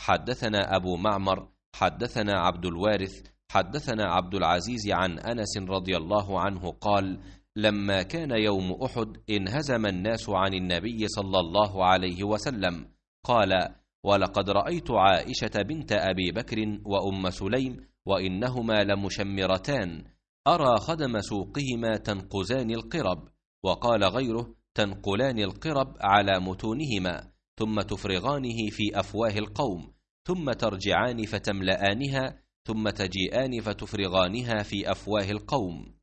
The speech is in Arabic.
حدثنا أبو معمر حدثنا عبد الوارث حدثنا عبد العزيز عن أنس رضي الله عنه قال: لما كان يوم أحد انهزم الناس عن النبي صلى الله عليه وسلم. قال: ولقد رأيت عائشة بنت أبي بكر وأم سليم وإنهما لمشمرتان، أرى خدم سوقهما تنقزان القرب. وقال غيره: تنقلان القرب على متونهما، ثم تفرغانه في أفواه القوم، ثم ترجعان فتملآنها، ثم تجيئان فتفرغانها في أفواه القوم.